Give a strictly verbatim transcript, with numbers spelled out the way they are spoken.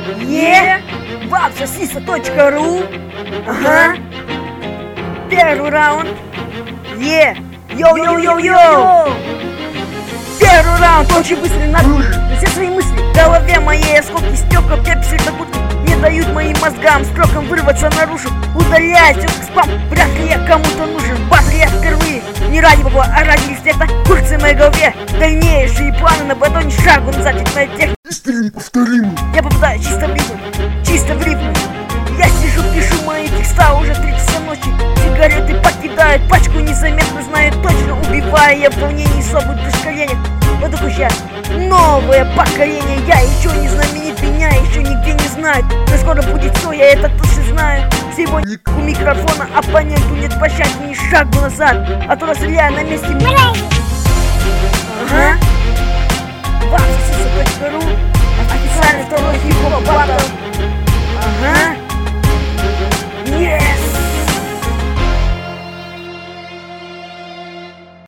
Е вапсосиса точка ру. Ага. Первый раунд. Е йоу-йоу-йоу-йоу. Первый раунд очень быстрый, наружу. Все свои мысли в голове моей, осколки стекла, пепси, докутки не дают моим мозгам строкам вырваться наружу. Удаляясь от спам, вряд ли я кому-то нужен. Батл я впервые, не ради бабла, а ради респекта. Курсы в моей голове, дальнейшие планы на батоне, шагу назад, моя техника. Истинно неповторимый. Я попадаю чисто в ритм, чисто в ритм. Я сижу, пишу мои текста уже три часа ночи. Сигареты покидают пачку незаметно, знаю точно, убивая я в волнении слабых душ коленях. Вот такое сейчас новое поколение. Я еще не знаменит, меня еще нигде не знают. Но скоро будет все, я это точно знаю. Сегодня у микрофона оппоненту нет пощады, ни шагу назад, а то разстреляю на месте. Ага. вапсосиса точка ру. Официальный второй